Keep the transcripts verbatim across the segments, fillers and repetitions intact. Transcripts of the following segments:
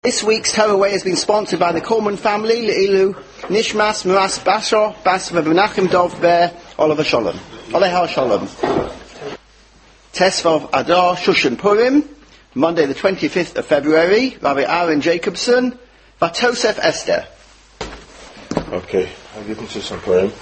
This week's Tearaway has been sponsored by the Coleman family, Le'ilu, Nishmas, Muras, Basho, Bas, Menachem Dov, Ber, Oliver Sholem. Oleha Sholem. Tesvav Adar, Shushan Purim, Monday the twenty-fifth of February, Rabbi Aaron Jacobson, Vatosef Esther. Okay, I'll give him Shushan Purim.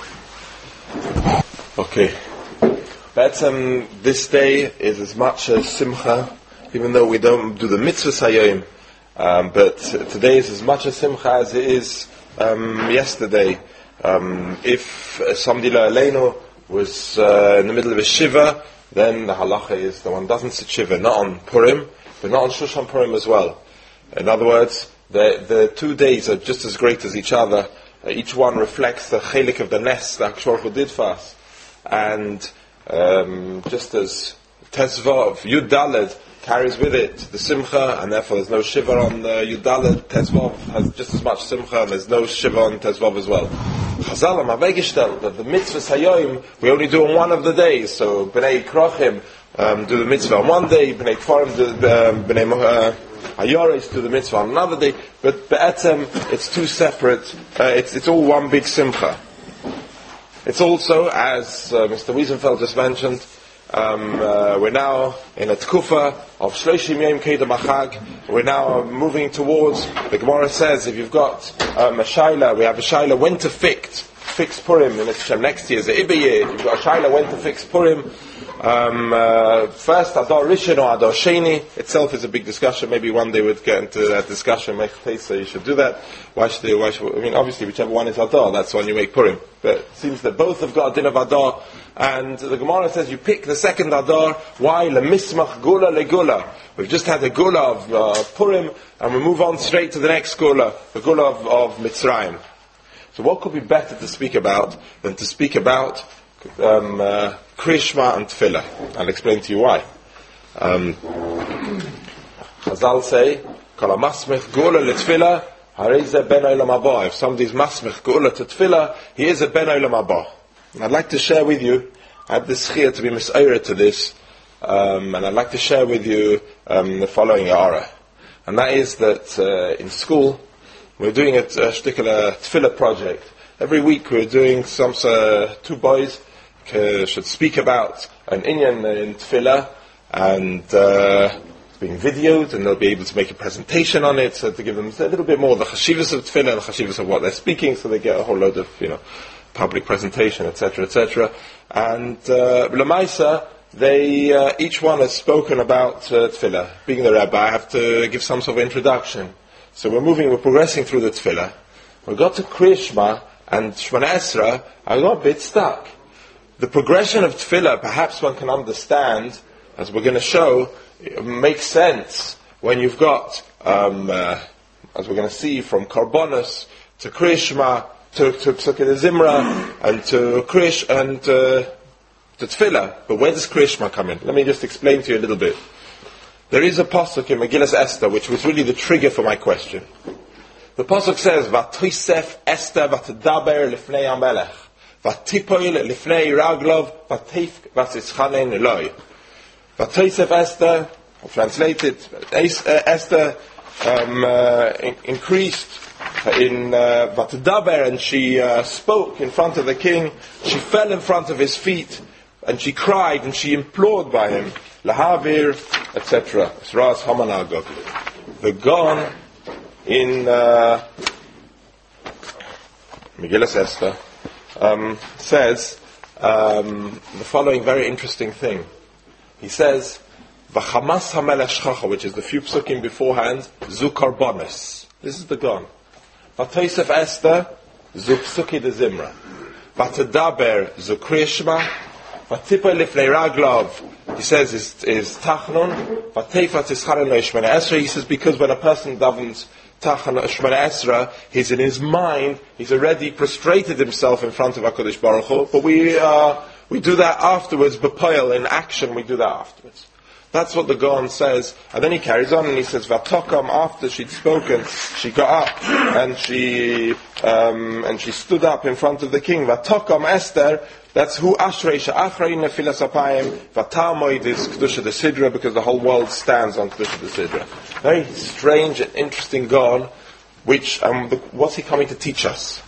Okay. But um, this day is as much as Simcha, even though we don't do the mitzvahs hayom. Um, but today is as much a simcha as it is um, yesterday. Um, if uh, somebody Aleinu was uh, in the middle of a shiva, then the halacha is the one doesn't sit shiva, not on Purim, but not on Shushan Purim as well. In other words, the the two days are just as great as each other. Uh, each one reflects the chelik of the nes that Hakadosh Baruch Hu did for us. And um, just as Tezvav, Yud Daled, carries with it the simcha, and therefore there's no shiva on uh, Yud Daled. Tezvav has just as much simcha, and there's no shiva on Tezvav as well. Chazal am avegishtel that the mitzvahs hayoim we only do on one of the days. So Bnei Krochim um, do the mitzvah on one day, Bnei Kfarim do the um, Bnei uh, Hayores do the mitzvah on another day. But be'etem it's two separate. Uh, it's it's all one big simcha. It's also, as uh, Mister Wiesenfeld just mentioned, Um, uh, we're now in a tkufa of Shloshim Yom Kedem Achag. We're now moving towards, the Gemara says, if you've got um, a shaila, we have a shaila when to fix, fix Purim, and it's next year's the Ibe year. You've got a shaila when to fix Purim. Um, uh, first, Adar Rishon or Adar Sheni itself is a big discussion. Maybe one day we'd get into that discussion. Make a place so you should do that. Why should they? Why should? I mean, obviously, whichever one is Adar, that's when you make Purim. But it seems that both have got a din of Adar. And the Gemara says you pick the second Adar. Why? Lemismach gula legula. We've just had the gula of uh, Purim, and we move on straight to the next gula, the gula of, of Mitzrayim. So, what could be better to speak about than to speak about um, uh, Krishma and Tefillah? I'll explain to you why. Um, Chazal say, "Kol masmich gula letefillah, harei ze ben olam haba." If somebody's masmich gula to Tefillah, he is a ben olam haba. And I'd like to share with you, I have this chiyah to be mis'ayra to this, um, and I'd like to share with you um, the following ara. And that is that uh, in school, we're doing a, a particular tefillah project. Every week we're doing some, uh, two boys uh, should speak about an inyan in tefillah, and uh, it's being videoed, and they'll be able to make a presentation on it, so to give them a little bit more of the chashivas of tefillah, and the chashivas of what they're speaking, so they get a whole load of, you know, public presentation, et cetera, et cetera. And uh, Lamaisa, they uh, each one has spoken about uh, tefillah. Being the rabbi, I have to give some sort of introduction. So we're moving, we're progressing through the tefillah. We got to Kriyashma and Shemana Esra. I got a bit stuck. The progression of tefillah, perhaps one can understand, as we're going to show, it makes sense when you've got, um, uh, as we're going to see, from Karbonos to Kriyashma, to to Psukkah de Zimra, and to Krish, and uh, to Tefillah. But where does Krishma come in? Let me just explain to you a little bit. There is a pasuk in Megillas Esther, which was really the trigger for my question. The pasuk says, "Vatoisef Esther vatdaber lifnei Hamelech, vatipoil lifnei Raglov, vateif vasitzchanen Eloi." Vatoisef Esther, translated, Esther um, uh, in, increased in uh, Vatdaber, and she uh, spoke in front of the king. She fell in front of his feet, and she cried, and she implored by him, Lahavir, et cetera. Ras Hamanagog. The Gaon in uh, Megillas Esther um, says um, the following very interesting thing. He says, V'chamas hamelech shchacha, which is the few psukim beforehand, zu karbonis. This is the Gaon. Vatoisef Esther, zu Psukkah de Zimra. Vatdaber, zu Kriyashma. Vatipa lifnei Raglov, he says, is, is Tachnun. Vateifat ischaren lo Shemana Esra. He says, because when a person davens Tachnun Shemana Esra, he's in his mind, he's already prostrated himself in front of HaKadosh Baruch Hu. But we, uh, we do that afterwards, b'poil, in action, we do that afterwards. That's what the Gaon says. And then he carries on and he says, Vatokam, after she'd spoken, she got up and she um, and she stood up in front of the king. Vatokam Esther, that's who Ashrei Sha'achrei Nefilas Apayim, Vatamoid is Kedusha de Sidra, because the whole world stands on Kedusha de Sidra. Very strange and interesting Gaon, which, um, the, what's he coming to teach us?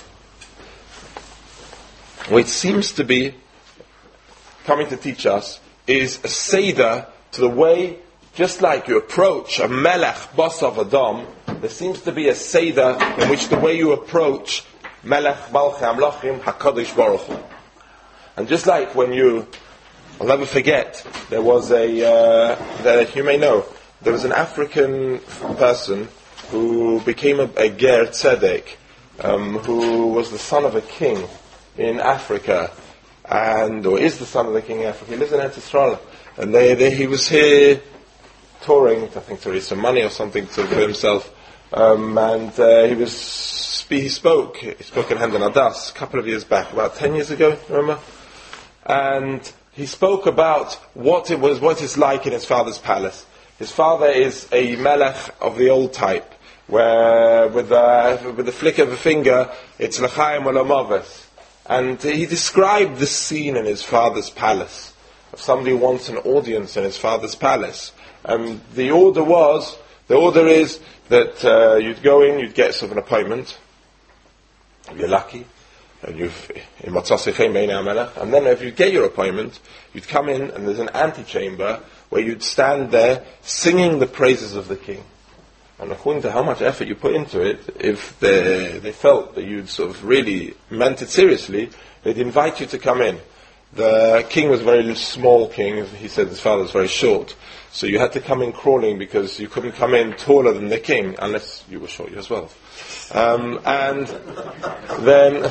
What it seems to be coming to teach us is a seder to the way, just like you approach a melech basav adam, there seems to be a seder in which the way you approach melech malchei amlachim hakadosh baruch hu. And just like when you, I'll never forget, there was a, uh, that you may know, there was an African person who became a, a ger tzedek, um, who was the son of a king in Africa, and or is the son of the king in Africa. He lives in Eretz Yisrael, and they, they, he was here touring, I think, to raise some money or something to, for himself. Um, and uh, he was he spoke. He spoke in Hamdan Adas a couple of years back, about ten years ago. Remember? And he spoke about what it was, what it's like in his father's palace. His father is a melech of the old type, where with the with the flick of a finger, it's l'chaim or l'maves. And he described the scene in his father's palace, of somebody who wants an audience in his father's palace. And the order was, the order is that uh, you'd go in, you'd get sort of an appointment, if you're lucky, and you've, and then if you get your appointment, you'd come in and there's an antechamber where you'd stand there singing the praises of the king. And according to how much effort you put into it, if they, they felt that you'd sort of really meant it seriously, they'd invite you to come in. The king was a very small king. He said his father was very short. So you had to come in crawling because you couldn't come in taller than the king unless you were short as well. Um, and then,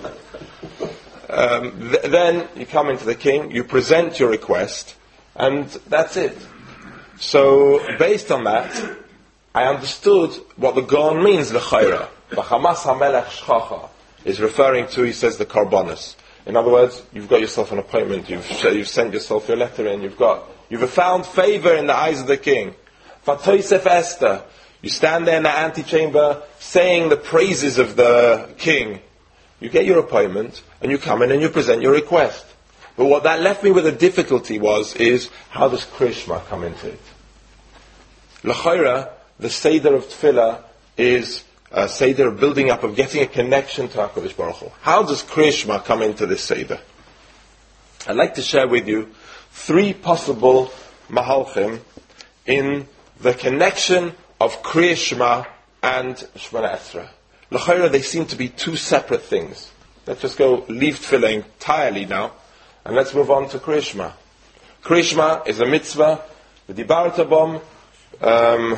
um, th- then you come into the king, you present your request, and that's it. So based on that, I understood what the Gaon means, l'chayra. B'chamas hamelech shchacha is referring to, he says, the karbonos. In other words, you've got yourself an appointment, you've, you've sent yourself your letter in, you've got, you've found favor in the eyes of the king. Vatoisef Esther, you stand there in the antechamber saying the praises of the king. You get your appointment, and you come in and you present your request. But what that left me with a difficulty was, is, how does Krishma come into it? L'chayra, the Seder of Tefillah is a Seder of building up, of getting a connection to HaKadosh Baruch Hu. How does Krishma come into this Seder? I'd like to share with you three possible Mahalchim in the connection of Krishma and Shemona Esrei. L'chayra, they seem to be two separate things. Let's just go leave Tefillah entirely now, and let's move on to Krishma. Krishma is a mitzvah, the Dibarta Bom, um,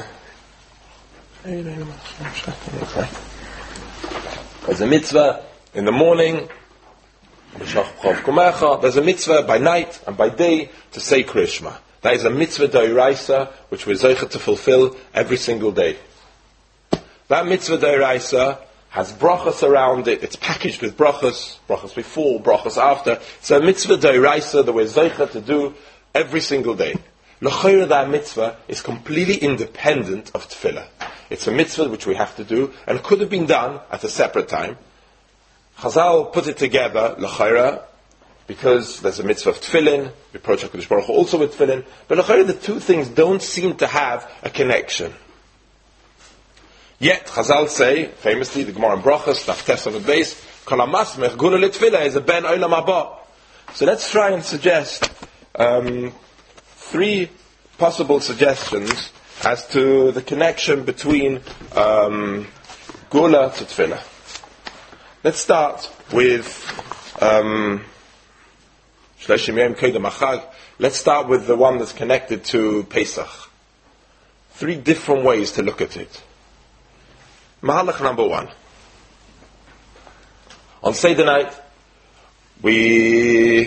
there's a mitzvah in the morning, there's a mitzvah by night and by day to say Krishma. That is a mitzvah d'oraisa which we're zeicher to fulfill every single day. That mitzvah d'oraisa has brachas around it, it's packaged with brachas, brachas before, brachas after. It's a mitzvah d'oraisa that we're zeicher to do every single day. L'chayra, that mitzvah is completely independent of tefillah. It's a mitzvah which we have to do, and could have been done at a separate time. Chazal put it together, l'chayra, because there's a mitzvah of tefillin, we approach HaKadosh Baruch Hu also with tefillin, but l'chayra, the two things don't seem to have a connection. Yet, Chazal say, famously, the Gemara in Brachos, Daf Tes on the base, Kol hamasmech gula l'tefillah is a ben olam haba. So let's try and suggest um, three possible suggestions as to the connection between um, Gula to Tefillah. Let's start with um, let's start with the one that's connected to Pesach. Three different ways to look at it. Mahalach number one. On Seder night, we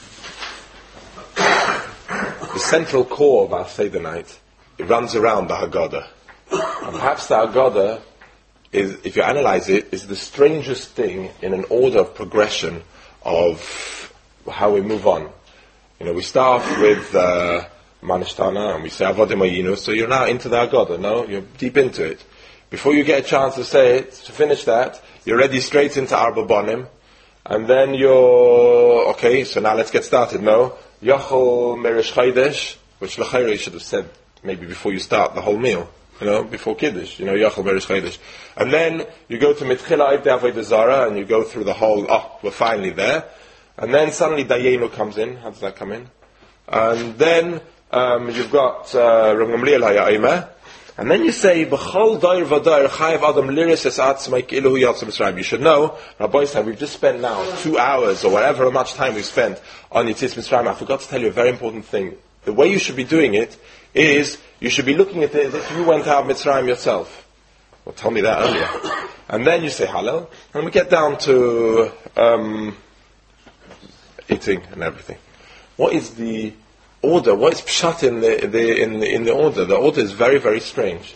the central core of our Seder night, it runs around the Haggadah. And perhaps the Haggadah is, if you analyze it, is the strangest thing in an order of progression of how we move on. You know, we start with uh, Manishtana, and we say Avodim Ayinu, so you're now into the Haggadah, no? You're deep into it. Before you get a chance to say it, to finish that, you're ready straight into Arba Bonim, and then you're, okay, so now let's get started, no? Yochel Merish Chaydesh, which L'chayra you should have said maybe before you start the whole meal, you know, before Kiddush, you know, Yochel Merish Chaydesh. And then you go to Mitchila Eivdei Avodah Zara, and you go through the whole, oh, we're finally there. And then suddenly Dayenu comes in. How does that come in? And then um, you've got Rav Gamliel Haya'imah. And then you say, B'chol Dair V'Dair Chayav Adam Liris Es Atzmai Ki'ilu Hu Yatzah Mitzrayim. You should know, Rabbi said, we've just spent now two hours or whatever much time we've spent on Yetzias Mitzrayim. I forgot to tell you a very important thing. The way you should be doing it is, you should be looking at it as if you went out of Mitzrayim yourself. Well, tell me that earlier. And then you say Hallel, and we get down to um, eating and everything. What is the order? What is pshat in the, the in the in the order? The order is very very strange.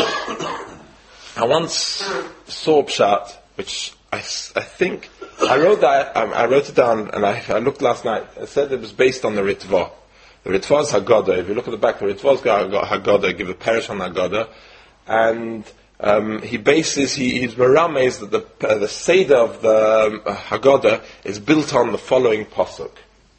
I once saw pshat, which I, I think I wrote that um, I wrote it down, and I, I looked last night. I said it was based on the Ritva. The Ritva is Haggadah. If you look at the back, the Ritva is Haggadah. Give a parish on Haggadah, and um, he bases he he's merames that the uh, the seder of the uh, Haggadah is built on the following pasuk.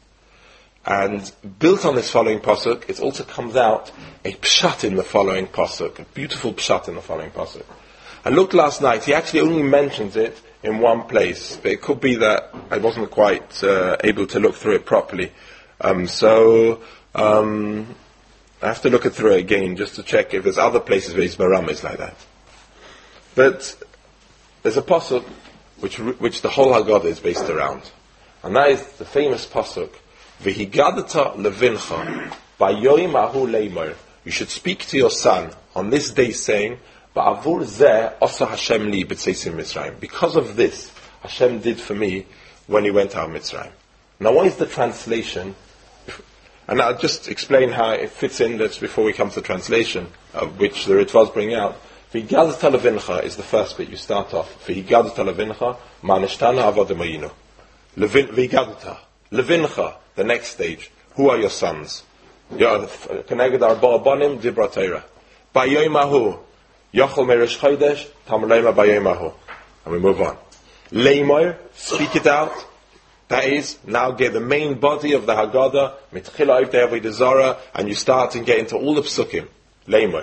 And built on this following pasuk, it also comes out a pshat in the following pasuk, a beautiful pshat in the following pasuk. I looked last night; he actually only mentions it in one place, but it could be that I wasn't quite uh, able to look through it properly. Um, so um, I have to look it through again just to check if there's other places where his maram is like that. But there's a pasuk which which the whole Haggadah is based around, and that is the famous pasuk. V'higadata levincha b'yoyim ahu leimer. You should speak to your son on this day, saying, "Ba'avur zeh osa Hashem li b'tzeisim Mitzrayim." Because of this, Hashem did for me when he went out of Mitzrayim. Now, what is the translation? And I'll just explain how it fits in. That's before we come to the translation, of which the Ritvas bring out. V'higadata levincha is the first bit. You start off. V'higadata levincha manishtana avodim ayinu. V'higadata levincha. The next stage. Who are your sons? Keneged arba abanim dibra Torah. Bayoimahu Yochel Merish Chaydesh Tamleima Bayoimahu. And we move on. Leimoir, speak it out. That is, now get the main body of the Haggadah, Mitchila Eivdei Avodah Zara, and you start and get into all the psukim. Leimoir.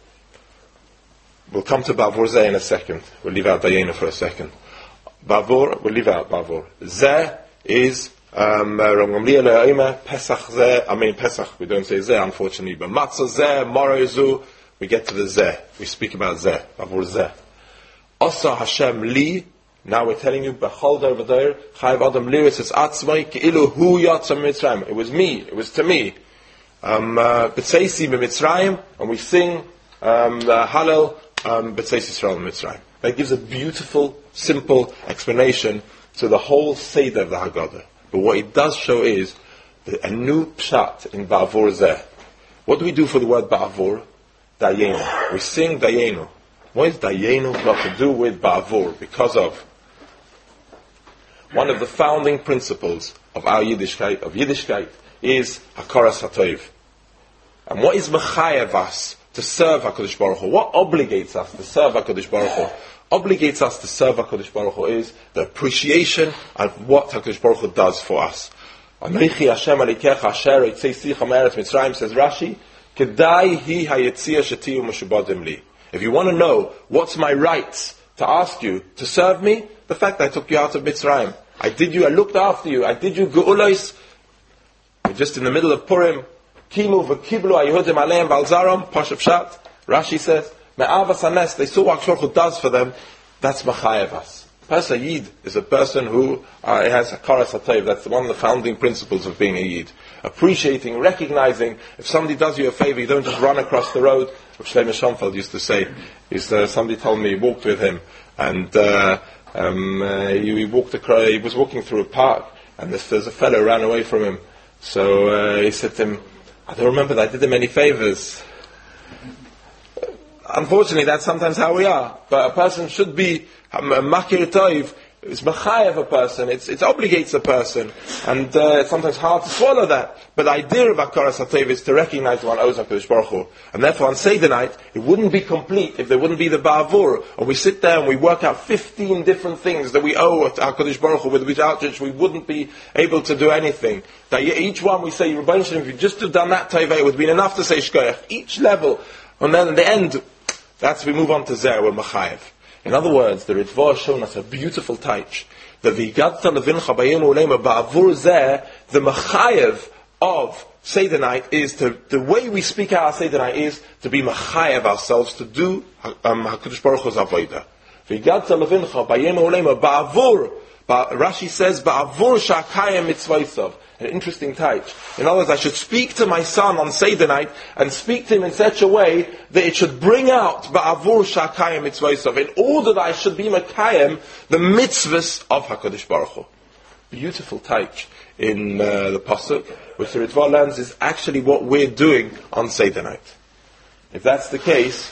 We'll come to Bavur Zeh in a second. We'll leave out Dayena for a second. Bavur, we'll leave out Bavur. Zeh is Um, Pesach zeh, I mean Pesach, we don't say zeh unfortunately, but Matzah zeh, Morozu, we get to the zeh, we speak about zeh, Avur zeh. Asa Hashem li, now we're telling you, Bechol over there, Chayav Adam Liris is Atzmai, Ki'ilu Hu Yatzah Mitzrayim, it was me, it was to me. B'tzeisi B'Mitzrayim, and we sing um, Hallel, B'tzeisi Yisrael Mitzrayim. That gives a beautiful, simple explanation to the whole Seder of the Haggadah. But what it does show is a new pshat in Ba'avur Zeh. What do we do for the word Ba'avur? Dayenu. We sing Dayenu. What is Dayenu got to do with Ba'avur? Because of one of the founding principles of our Yiddishkeit, of Yiddishkeit, is Hakaras HaTov. And what is Mechayev us to serve HaKadosh Baruch Hu? What obligates us to serve HaKadosh Baruch Hu? Obligates us to serve HaKadosh Baruch Hu is the appreciation of what HaKadosh Baruch Hu does for us. Anochi Hashem Alikecha Asher Yitzei Sicha Me'eretz Mitzrayim, says Rashi, Kedai hi hayetzia shetiu meshubadim li. If you want to know what's my rights to ask you to serve me, the fact that I took you out of Mitzrayim, I did you, I looked after you, I did you geulais. We're just in the middle of Purim. Kimu v'kiblu ayehudim aleim valzaram pashup shat. Rashi says, Me'avas hanes, they saw what Baruch Hu does for them. That's Machayev us. Person Yid is a person who uh, has Hakaras HaTov. That's one of the founding principles of being a Yid. Appreciating, recognizing, if somebody does you a favor, you don't just run across the road. Which Shlomo Schonfeld used to say. Is uh, somebody told me he walked with him, and uh, um, uh, he, he walked across. He was walking through a park, and this, there's a fellow ran away from him. So uh, he said to him, "I don't remember that I did him any favors." Unfortunately, that's sometimes how we are. But a person should be a makir toiv it's mechayev a person, it's, it obligates a person, and uh, it's sometimes hard to swallow that. But the idea of Hakaras HaTov is to recognize one owes HaKadosh Baruch Hu. And therefore on Seder night, it wouldn't be complete if there wouldn't be the Ba'avur, and we sit there and we work out fifteen different things that we owe to HaKadosh Baruch Hu, without which we wouldn't be able to do anything. That each one we say, Rebbeinu Shalom, if you just have done that Tevah, it would have been enough to say Shkoyach. Each level, and then at the end, that's we move on to Zer, we're Mechayev. In other words, the Ritva has shown us a beautiful taich. The V'yigadta levincha b'yom ulema ba'avur zeh, the Mechayev of Seder night is to, the way we speak out Seder night is to be Mechayev ourselves, to do um, HaKadosh Baruch Hu's avodah. V'yigadta levincha b'yom ulema ba'avur, Rashi says, ba'avur sha'kayem mitzvaysav. An interesting type. In other words, I should speak to my son on Seder night and speak to him in such a way that it should bring out ba'avur sha'kayem mitzvaysav, in order that I should be makayem the mitzvahs of HaKadosh Baruch Hu. Beautiful type in uh, the pasuk, which the Ritva learns is actually what we're doing on Seder night. If that's the case,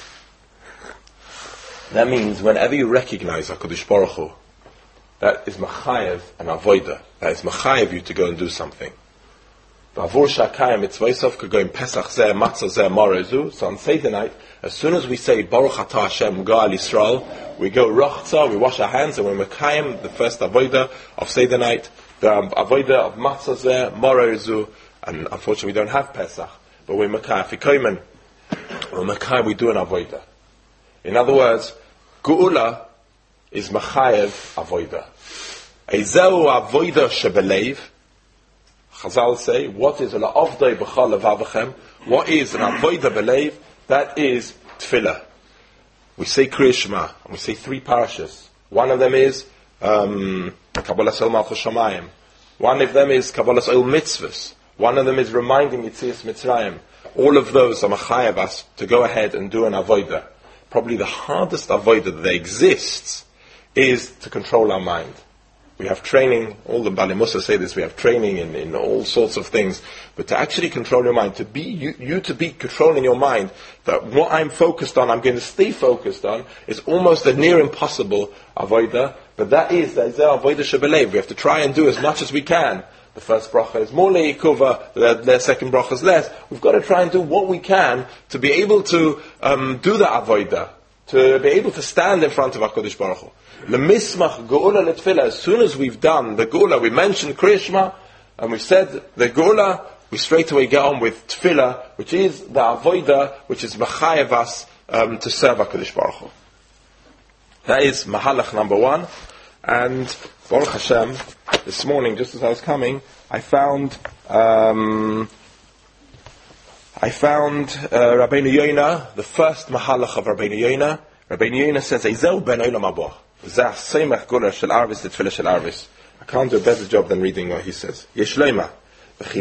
that means whenever you recognize HaKadosh Baruch Hu, that is machayev and avoida. That is machayev you to go and do something. Ba'avur sha'kayem mitzvaysav could go in Pesach zeh, Matzah zeh, Morezu. So on Seder night, as soon as we say Baruch Atah Hashem Gal Yisrael, we go Rachza, we wash our hands, and we're makayem the first avoida of Seder night, the avoida of Matzah zeh, Morezu, and unfortunately we don't have Pesach, but we're makayem Fikoymen. We're makayem, we do an avoida. In other words, Geula is machayev avoida. Ezehu avoida shebeleiv. Chazal say, what is an avdei b'chal levavachem? What is an avoida beleiv? That is tefillah. We say Kriya Shema, and we say three parashas. One of them is um, Kabbalas El Malchus Shamayim. One of them is Kabbalas El Mitzvahs. One of them is reminding Yitzias Mitzrayim. All of those are machayev us to go ahead and do an avoida. Probably the hardest avoida that exists is to control our mind. We have training, all the Bali Musa say this, we have training in, in all sorts of things, but to actually control your mind, to be, you, you to be controlling your mind, that what I'm focused on, I'm going to stay focused on, is almost a near impossible avoida, but that is, that is our avoida shebelev. We have to try and do as much as we can. The first bracha is more le'ikuva, the, the second bracha is less. We've got to try and do what we can to be able to um, do the avoida, to be able to stand in front of HaKadosh Baruch Hu. Lemismach geula letfila. As soon as we've done the geula, we mentioned Kriya Shema, and we've said the geula, we straight away get on with tefillah, which is the avoida, which is machayev us um, to serve HaKadosh Baruch Hu. That is mahalach number one. And Baruch Hashem, this morning, just as I was coming, I found um, I found uh, Rabbeinu Yonah, the first mahalach of Rabbeinu Yonah. Rabbeinu Yonah says, "Ezel ben olam haba." I can't do a better job than reading what he says. Because you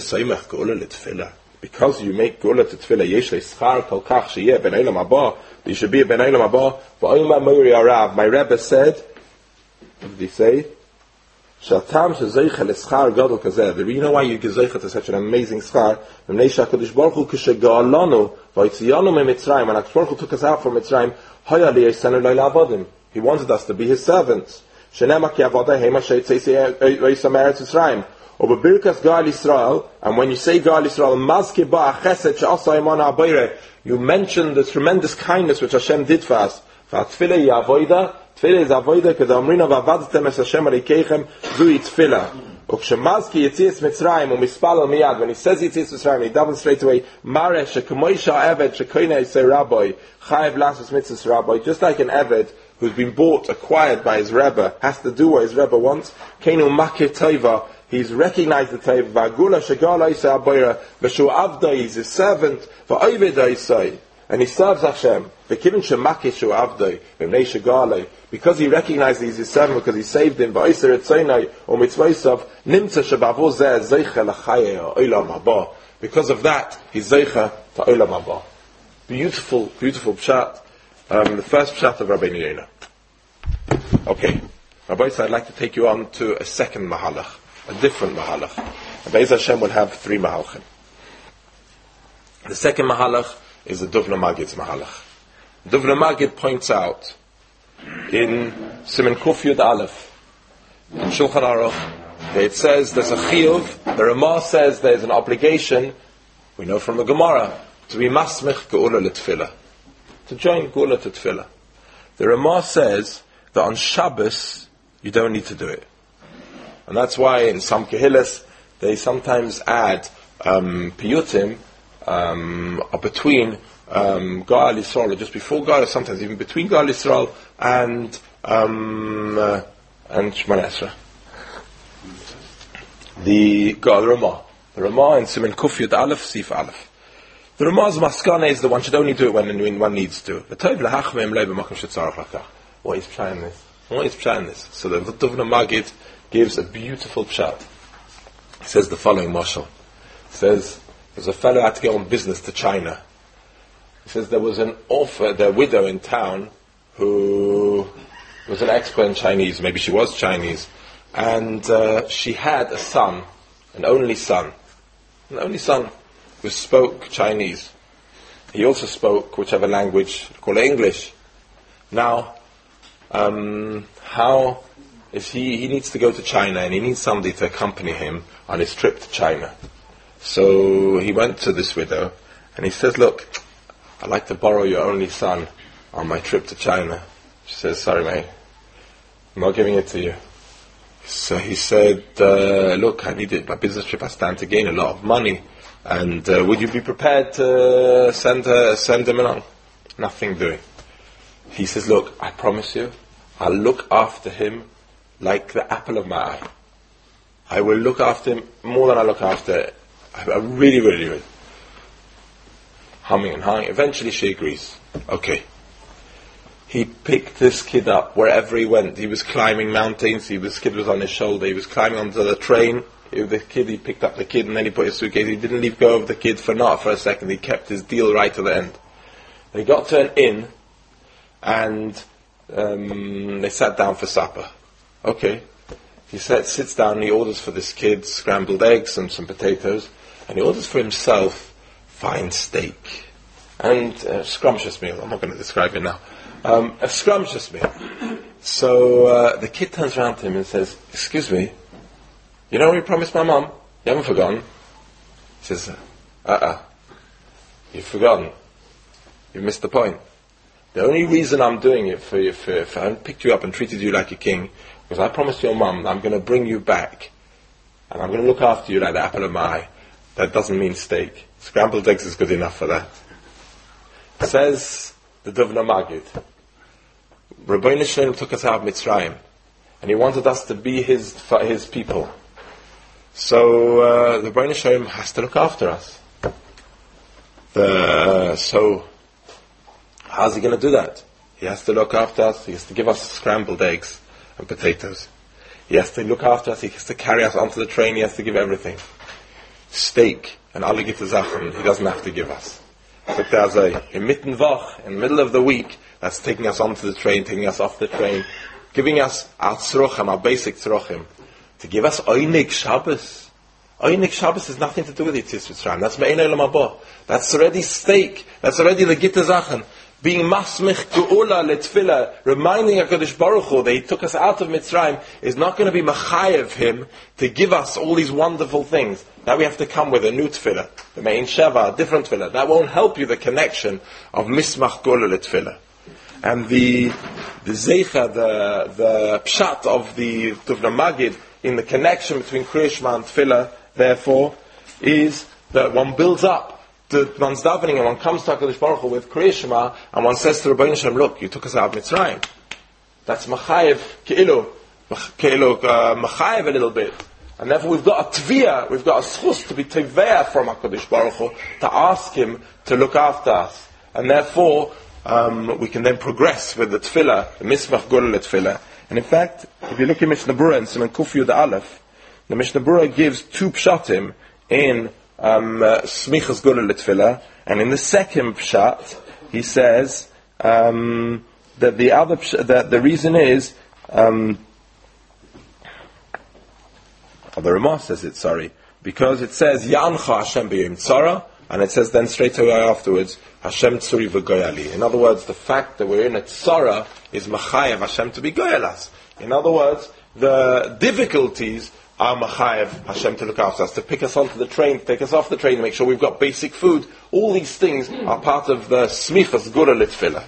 make geula to tefillah, yesh le'schar kol kach sheyeh ben olam haba, you should be a ben olam haba. V'omer Mori Arav, my Rebbe said, what did he say? Shatam shezeicha le'schar gadol kazeh. The reason why you give zeicha to such an amazing schar, v'mnei shakadosh baruch hu k'shega'alanu v'yitziyanu me'Mitzrayim, when HaKadosh Baruch Hu took us out from Mitzrayim, haya li'yisanu lo'ila'avodim. He wanted us to be His servants. Shenema ki avodah hema she'etzeisi oisam eretz Yisrael. Or b'birkas Gal Yisrael, and when you say Gal Yisrael, mazke ba chesed she'asa imana abayre, you mention the tremendous kindness which Hashem did for us. V'atfila yi avoida, tefillah is avoida, because amrina v'avadtem es Hashem areikeichem, zui tefillah. Ukshemazki Yitzias Mitzrayim u'mispal miyad. When he says Yitzias Mitzrayim, he doubles straight away. Mare shekemoisha eved shekoina yisei rabbi chayev lasos mitzvahs rabbi. Just like an eved who's been bought, acquired by his Rebbe, has to do what his Rebbe wants. Keinu makir teiva. He's recognized the teiva. V'agula shegala yisei abayra. V'shu avda, he's his servant. V'oived yisei. And he serves Hashem. Because he recognizes he's his servant, because he saved him. Because of that, he's zeicha to olam haba. Beautiful, beautiful pshat. Um, the first pshat of Rabbeinu Yonah. Okay. Rabbi, so I'd like to take you on to a second mahalach, a different mahalach. And Be'ez Hashem will have three mahalachim. The second mahalach is the Duvna Magid's mahalach. Duvna Magid points out in Siman Kuf Yud Aleph in Shulchan Aruch, it says there's a chiyuv, the Ramah says there's an obligation, we know from the Gemara, to be masmich geula l'tfilah, to join geula to tfilah. The Ramah says that on Shabbos, you don't need to do it. And that's why in some kehillas, they sometimes add um, piyutim um, between um, Gal Yisrael, or just before Gal, or sometimes even between Gal Yisrael and um, uh, and Shemona Esrei. The God, the Ramah, the Ramah in Siman Kuf Yud Aleph Sif Aleph. The Ramah's maskana is that one should only do it when, when one needs to. What is pshat in this? What is pshat in this? So the Duvna Magid gives a beautiful pshat. He says the following mashal. He says there's a fellow had to go on business to China. He says there was an author, the widow in town, who was an expert in Chinese. Maybe she was Chinese. And uh, she had a son, an only son, an only son who spoke Chinese. He also spoke whichever language, called English. Now, um, how is he? He needs to go to China, and he needs somebody to accompany him on his trip to China. So he went to this widow, and he says, "Look, I'd like to borrow your only son on my trip to China." She says, "Sorry, mate, I'm not giving it to you." So he said, uh, look, I need it, my business trip, I stand to gain a lot of money, and uh, would you be prepared to send her, send him along? Nothing doing. He says, look, I promise you, I'll look after him like the apple of my eye. I will look after him more than I look after, I, I really, really will. Humming and hawing. Eventually she agrees. Okay. He picked this kid up wherever he went. He was climbing mountains. He was, kid was on his shoulder. He was climbing onto the train. He, the kid, he picked up the kid and then he put his suitcase. He didn't leave go of the kid for not for a second. He kept his deal right to the end. They got to an inn and um, they sat down for supper. Okay. He sat, sits down and he orders for this kid scrambled eggs and some potatoes, and he orders for himself fine steak and a scrumptious meal. I'm not going to describe it now. Um, a scrumptious meal. So uh, the kid turns around to him and says, excuse me, you know what you promised my mum? You haven't forgotten? He says, uh-uh. You've forgotten. You've missed the point. The only reason I'm doing it for you, for, for I picked you up and treated you like a king, because I promised your mum I'm going to bring you back, and I'm going to look after you like the apple of my eye. That doesn't mean steak. Scrambled eggs is good enough for that. Says the Duvna Magid, Rabbeinu Shalom took us out of Mitzrayim, and he wanted us to be his his people. So uh, the Rabbeinu Shalom has to look after us. The, uh, so how's he going to do that? He has to look after us. He has to give us scrambled eggs and potatoes. He has to look after us. He has to carry us onto the train. He has to give everything. Steak and alle gite Sachen he doesn't have to give us. Sagt er so, in mitten Woch, in the middle of the week, that's taking us onto the train, taking us off the train, giving us our tzrochim, our basic tzrochim. To give us Oinig Shabbos. Oinig Shabbos has nothing to do with Yetzias Mitzrayim. That's Me'ein Olam Haba. That's already steak. That's already the Gite Sachen. Being Masmich Geula Letfila, reminding HaKadosh Baruch Hu that He took us out of Mitzrayim, is not going to be Machayev Him to give us all these wonderful things. Now we have to come with a new Tefillah, the Me'in Sheva, a different Tefillah. That won't help you the connection of Mismach Geula Letfila. And the the Zeicha, the the Pshat of the Duvna Magid in the connection between Kriya Shema and Tefillah, therefore, is that one builds up to one's davening and one comes to HaKadosh Baruch Hu with Kriya Shema and one says to Rabbeinu Shalom, look, you took us out of Mitzrayim. That's Machayev, Ke'ilu, Ke'ilu, uh, Machayev a little bit. And therefore we've got a Tviyah, we've got a schus to be Teveah from HaKadosh Baruch Hu, to ask Him to look after us. And therefore, um, we can then progress with the Tefillah, the Mismach Geula Tefillah. And in fact, if you look at Mishnah Berurah and Siman Kuf Yud Aleph, the Mishnah Berurah gives two pshatim in um, Smichas Geula Tefillah, and in the second pshat, he says um, that the other psh- that the reason is, um, or the Ramah says it, sorry, because it says Ya'ancha Hashem b'yom tzara, and it says then straight away afterwards, Hashem tzuri v'goyali. In other words, the fact that we're in a tzara is machayev Hashem to be goyalas. In other words, the difficulties are Machayev Hashem to look after us, to pick us onto the train, to take us off the train, to make sure we've got basic food. All these things are part of the Smichas Gura Litfila.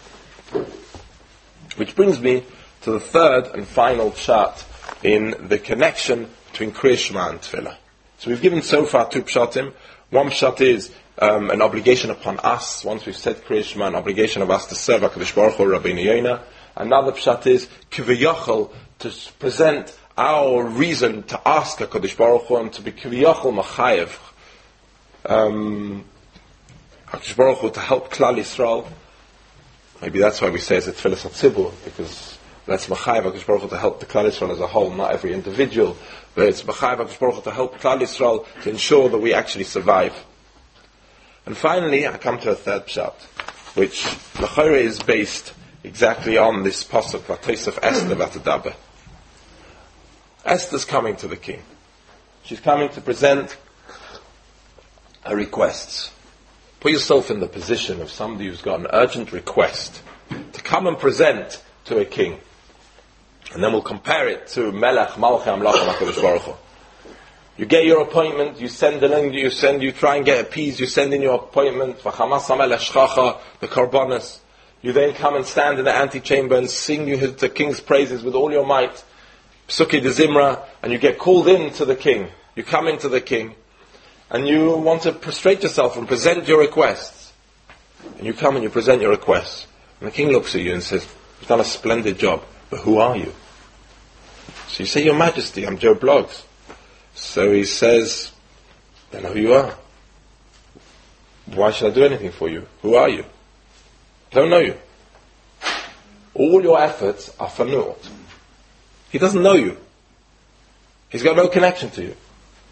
Which brings me to the third and final pshat in the connection between Kriya Shema and Tefillah. So we've given so far two pshatim. One pshat is um, an obligation upon us, once we've said Kriya Shema, an obligation of us to serve HaKadosh Baruch Hu, Rabbeinu Yonah. Another pshat is Kiviyachol, to present our reason to ask HaKadosh Baruch Hu and to be Kiviyachol Machayev. Um, HaKadosh Baruch Hu to help Klal Yisrael. Maybe that's why we say it's a Tfilas HaTzibur, because that's Machayev HaKadosh Baruch Hu to help the Klal Yisrael as a whole, not every individual, but it's Machayev HaKadosh Baruch Hu to help Klal Yisrael to ensure that we actually survive. And finally, I come to a third pshat, which L'chorah is based exactly on this pasuk, Vatosef Esther Vatadaber. Esther's coming to the king. She's coming to present her requests. Put yourself in the position of somebody who's got an urgent request to come and present to a king. And then we'll compare it to Melech Malchei Amlachim HaKadosh Baruch Hu. You get your appointment, you send in, you send, you try and get appeased, you send in your appointment, V'chamas HaMelech Shchacha, the Korbanos. You then come and stand in the antechamber and sing you the king's praises with all your might, Psuki de Zimra, and you get called in to the king. You come into the king, and you want to prostrate yourself and present your requests. And you come and you present your requests. And the king looks at you and says, "You've done a splendid job, but who are you?" So you say, "Your Majesty, I'm Joe Bloggs." So he says, "I know who you are. Why should I do anything for you? Who are you?" "Don't know you. All your efforts are for naught." He doesn't know you. He's got no connection to you.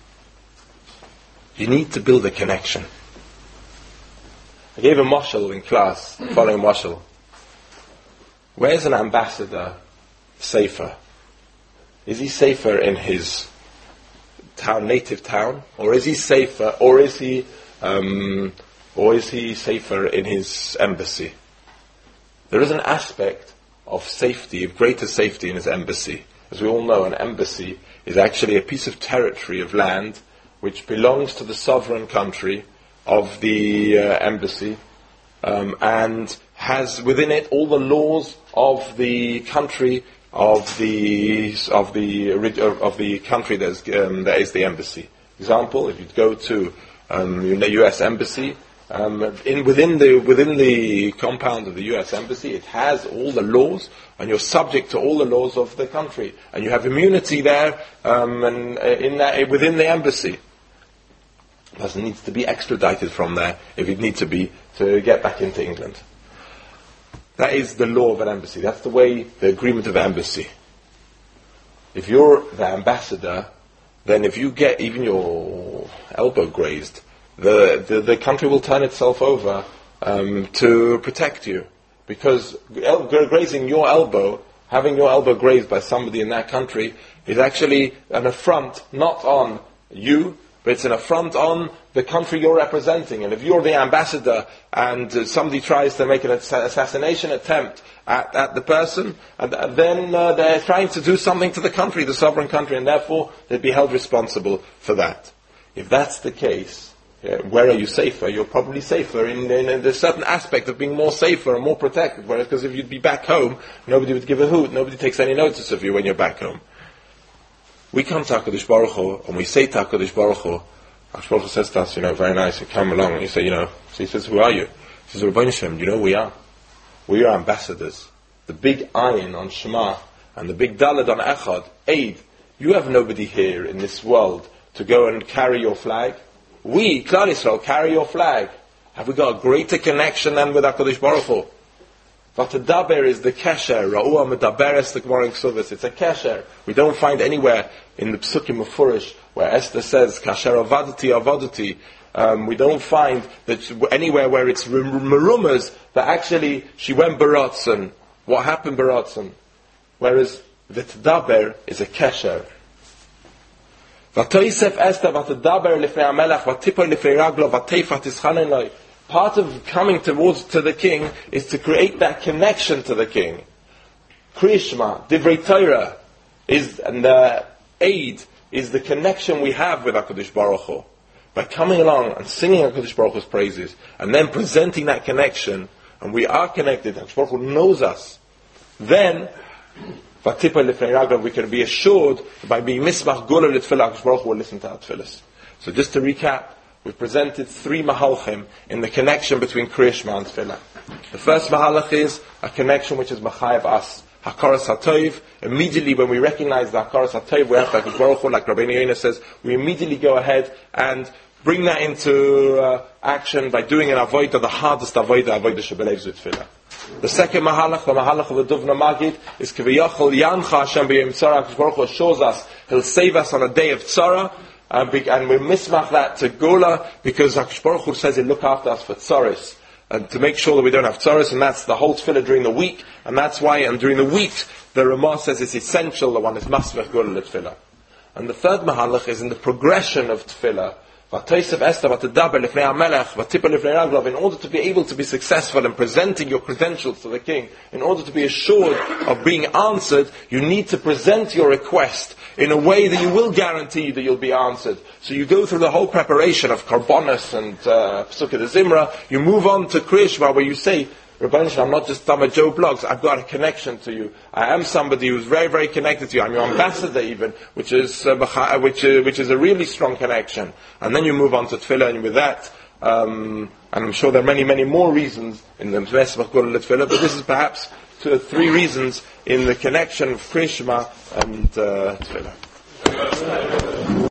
You need to build a connection. I gave a mashal in class, the following mashal. Where's an ambassador safer? Is he safer in his town, native town, or is he safer, or is he, um, or is he safer in his embassy? There is an aspect of safety, of greater safety in his embassy. As we all know, an embassy is actually a piece of territory of land which belongs to the sovereign country of the uh, embassy, um, and has within it all the laws of the country of the of the of the country that is, um, that is the embassy. Example: if you go to um, the U S embassy, um, in within the within the compound of the U S embassy, it has all the laws, and you're subject to all the laws of the country, and you have immunity there, um, and uh, in that within the embassy. The person needs to be extradited from there if it needs to be to get back into England. That is the law of an embassy. That's the way, the agreement of an embassy. If you're the ambassador, then if you get even your elbow grazed, the the, the country will turn itself over um, to protect you. Because el- grazing your elbow, having your elbow grazed by somebody in that country, is actually an affront not on you, but it's an affront on the country you're representing. And if you're the ambassador and uh, somebody tries to make an ass- assassination attempt at, at the person, and uh, then uh, they're trying to do something to the country, the sovereign country, and therefore they'd be held responsible for that. If that's the case, yeah, where are you safer? You're probably safer in, in, in a certain aspect of being more safer and more protected. Whereas, because if you'd be back home, nobody would give a hoot, nobody takes any notice of you when you're back home. We come to HaKadosh Baruch Hu, and we say to HaKadosh Baruch Hu, HaKadosh Baruch Hu says to us, you know, very nice, you come along, and you say, you know, so he says, who are you? He says, Rabbeinu Shem, you know who we are? We are ambassadors. The big ayin on Shema, and the big daled on Echad, Eid, you have nobody here in this world to go and carry your flag. We, Klal Yisrael, carry your flag. Have we got a greater connection than with HaKadosh Baruch Hu? Vatadaber is the kesher. Ra'ua medaberes the Gemara in Ksuvos. It's a kesher. We don't find anywhere in the Psukim of Furish where Esther says kasher avadati avadati. Um, we don't find that anywhere where it's rumors that actually she went baratzen. What happened baratzen? Whereas Vatadaber is a kesher. Vatoisef Esther vatadaber lifnei hamelech vatipoy lifnei raglo vateifat ischanen loi. Part of coming towards to the king is to create that connection to the king. Kriyishma, Divrei Torah, is, and the aid is the connection we have with HaKadosh Baruch Hu. By coming along and singing HaKadosh Baruch Hu's praises, and then presenting that connection, and we are connected, HaKadosh Baruch Hu knows us, then, we can be assured that by being mismach gula l'tfilah, HaKadosh Baruch Hu will listen to our tefillahs. So just to recap, we presented three mahalchim in the connection between Kriya Shema and tefillah. The first mahalach is a connection which is machayev us, hakaras hatoiv. Immediately when we recognize the hakaras hatoiv, we have HaKadosh Baruch Hu, like Rabbeinu Yonah says, we immediately go ahead and bring that into uh, action by doing an avodah, the hardest avodah, avodah shebelev tefillah. The second mahalach, the mahalach of the Duvna Magid, is Kiviyachol Yancha Hashem B'Yom Tzara. HaKadosh Baruch Hu assures us He'll save us on a day of tzara, uh, and we mismach that to Gula, because HaKadosh Baruch Hu says He'll look after us for tzaris, and to make sure that we don't have tzaris, and that's the whole tefillah during the week, and that's why, and during the week, the Ramah says it's essential, the one is masmech Gula l'tefillah. And the third mahalach is in the progression of tefillah, in order to be able to be successful in presenting your credentials to the king, in order to be assured of being answered, you need to present your request in a way that you will guarantee that you'll be answered. So you go through the whole preparation of Karbonos and uh, Pesukei de Zimra, you move on to Kriya Shema, where you say, Rebbeinu Shalom, I'm not just Tama Joe Blogs, I've got a connection to you. I am somebody who's very, very connected to you. I'm your ambassador even, which is uh, which, uh, which is a really strong connection. And then you move on to Tefillah, and with that, um, and I'm sure there are many, many more reasons in the Mesbach Gula Tefillah, but this is perhaps two or three reasons in the connection of Kriya Shema and uh, Tefillah.